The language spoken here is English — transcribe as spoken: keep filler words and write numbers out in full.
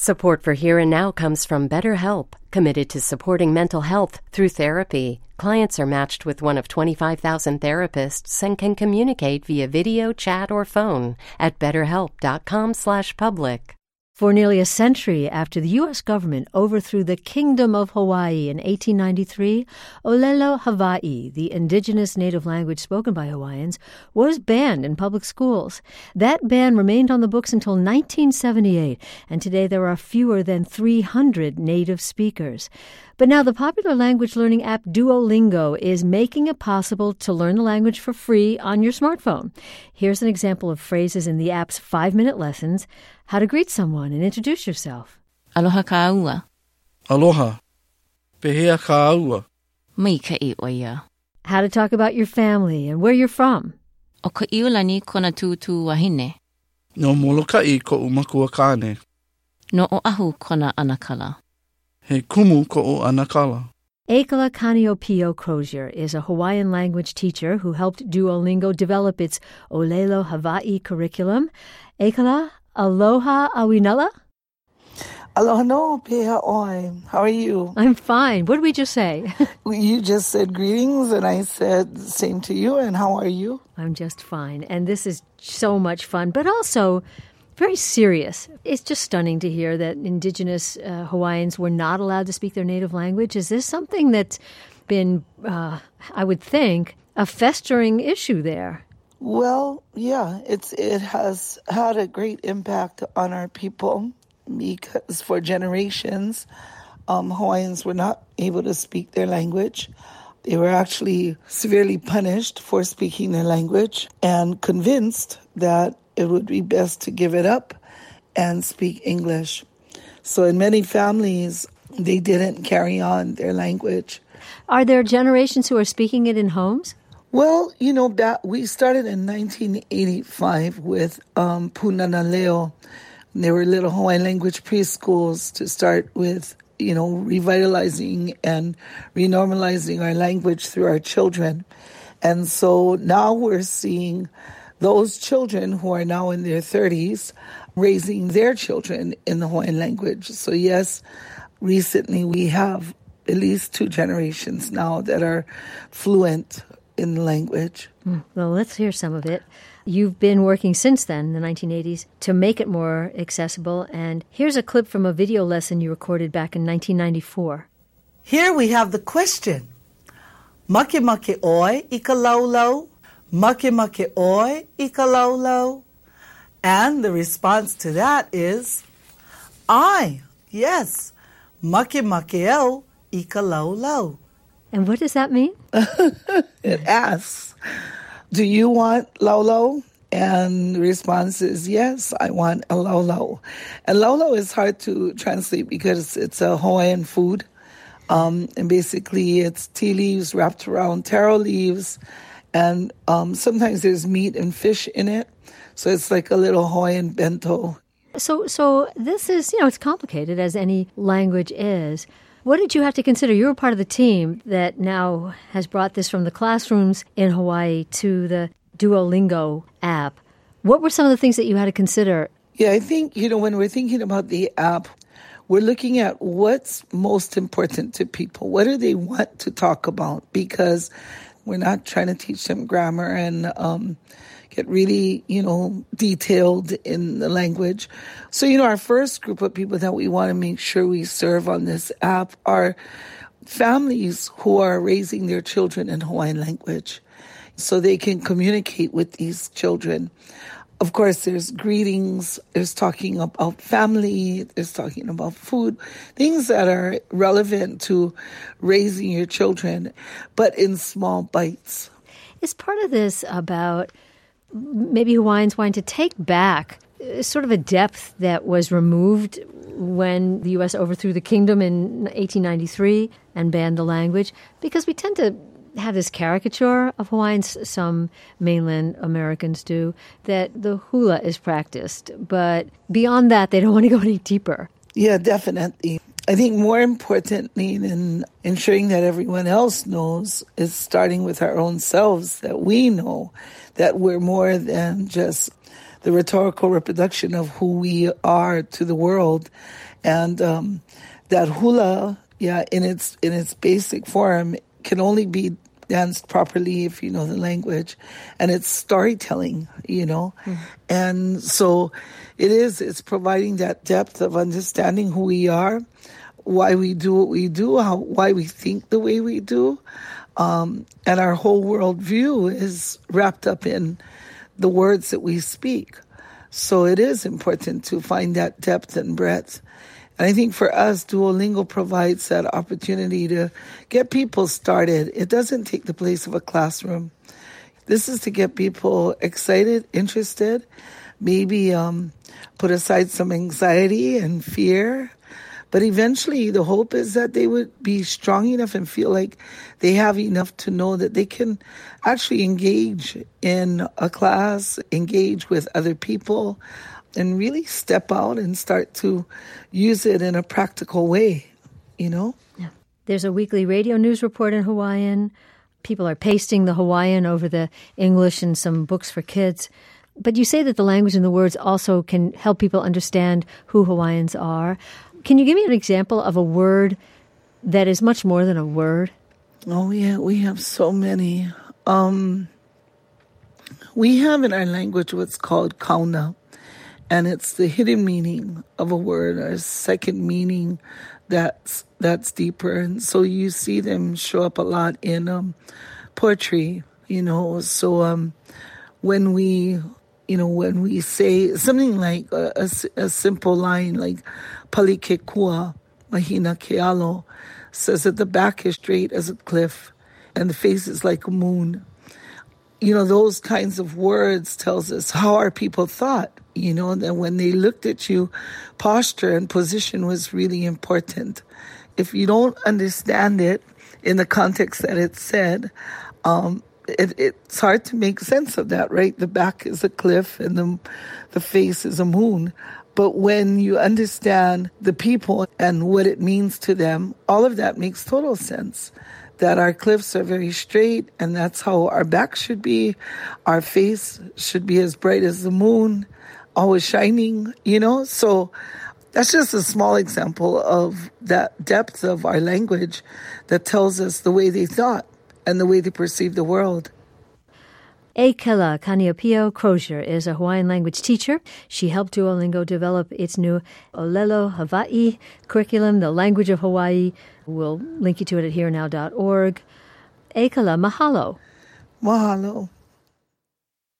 Support for Here and Now comes from BetterHelp, committed to supporting mental health through therapy. Clients are matched with one of twenty-five thousand therapists and can communicate via video, chat, or phone at betterhelp.com slash public. For nearly a century after the U S government overthrew the Kingdom of Hawaii in eighteen ninety-three, Olelo Hawaii, the indigenous native language spoken by Hawaiians, was banned in public schools. That ban remained on the books until nineteen seventy-eight, and today there are fewer than three hundred native speakers. But now the popular language learning app Duolingo is making it possible to learn the language for free on your smartphone. Here's an example of phrases in the app's five-minute lessons: how to greet someone and introduce yourself. Aloha ka'aua. Aloha. Pehea ka'aua. Mai ka'i'oia. How to talk about your family and where you're from. O ka iolani kona tūtū wahine. No moloka'i ko'u makua kāne. No o ahu kona anakala. He kumu ko'u anakala. Ekala Kaniopio Crozier is a Hawaiian language teacher who helped Duolingo develop its Olelo Hawaii curriculum. Ekala, aloha awinala? Aloha no, pehea oi. How are you? I'm fine. What did we just say? You just said greetings, and I said the same to you, and how are you? I'm just fine. And this is so much fun, but also very serious. It's just stunning to hear that indigenous uh, Hawaiians were not allowed to speak their native language. Is this something that's been, uh, I would think, a festering issue there? Well, yeah, it's it has had a great impact on our people because for generations, um, Hawaiians were not able to speak their language. They were actually severely punished for speaking their language and convinced that it would be best to give it up and speak English. So in many families, they didn't carry on their language. Are there generations who are speaking it in homes? Well, you know, that we started in nineteen eighty-five with um, Punana Leo. There were little Hawaiian language preschools to start with, you know, revitalizing and renormalizing our language through our children. And so now we're seeing those children who are now in their thirties raising their children in the Hawaiian language. So yes, recently we have at least two generations now that are fluent in the language. Well, let's hear some of it. You've been working since then, in the nineteen eighties, to make it more accessible. And here's a clip from a video lesson you recorded back in nineteen ninety-four. Here we have the question. Make make oi I ka laulau? Make make oi I ka laulau? And the response to that is, I, yes, make make o I ka laulau. And what does that mean? It asks, do you want laulau? And the response is, yes, I want a laulau. And laulau is hard to translate because it's a Hawaiian food. Um, and basically it's tea leaves wrapped around taro leaves. And um, sometimes there's meat and fish in it. So it's like a little Hawaiian bento. So, so this is, you know, it's complicated as any language is. What did you have to consider? You were part of the team that now has brought this from the classrooms in Hawaii to the Duolingo app. What were some of the things that you had to consider? Yeah, I think, you know, when we're thinking about the app, we're looking at what's most important to people. What do they want to talk about? Because we're not trying to teach them grammar and um, get really, you know, detailed in the language. So, you know, our first group of people that we want to make sure we serve on this app are families who are raising their children in Hawaiian language so they can communicate with these children. Of course, there's greetings, there's talking about family, there's talking about food, things that are relevant to raising your children, but in small bites. Is part of this about maybe Hawaiians wanting to take back sort of a depth that was removed when the U S overthrew the kingdom in eighteen ninety-three and banned the language? Because we tend to have this caricature of Hawaiians, some mainland Americans do, that the hula is practiced. But beyond that, they don't want to go any deeper. Yeah, definitely. I think more importantly than ensuring that everyone else knows is starting with our own selves, that we know that we're more than just the rhetorical reproduction of who we are to the world. And um, that hula, yeah, in its in its basic form, can only be danced properly if you know the language, and it's storytelling, you know. Mm. And so it is, it's providing that depth of understanding who we are, why we do what we do, how why we think the way we do. Um, and our whole worldview is wrapped up in the words that we speak. So it is important to find that depth and breadth. And I think for us, Duolingo provides that opportunity to get people started. It doesn't take the place of a classroom. This is to get people excited, interested, maybe um, put aside some anxiety and fear. But eventually, the hope is that they would be strong enough and feel like they have enough to know that they can actually engage in a class, engage with other people, and really step out and start to use it in a practical way, you know? Yeah. There's a weekly radio news report in Hawaiian. People are pasting the Hawaiian over the English in some books for kids. But you say that the language and the words also can help people understand who Hawaiians are. Can you give me an example of a word that is much more than a word? Oh, yeah, we have so many. Um, we have in our language what's called kauna, and it's the hidden meaning of a word, or a second meaning that's that's deeper. And so you see them show up a lot in um, poetry, you know. So um, when we, you know, when we say something like a, a, a simple line like Palikekua, Mahina Kealo, says that the back is straight as a cliff and the face is like a moon. You know, those kinds of words tells us how our people thought, you know, that when they looked at you, posture and position was really important. If you don't understand it in the context that it's said, um, it, it's hard to make sense of that, right? The back is a cliff and the, the face is a moon. But when you understand the people and what it means to them, all of that makes total sense. That our cliffs are very straight, and that's how our back should be. Our face should be as bright as the moon, always shining, you know? So that's just a small example of that depth of our language that tells us the way they thought and the way they perceive the world. Akela Kaniapio Crozier is a Hawaiian language teacher. She helped Duolingo develop its new Olelo Hawaii curriculum, the language of Hawaii. We'll link you to it at here now dot org. Akela, mahalo. Mahalo.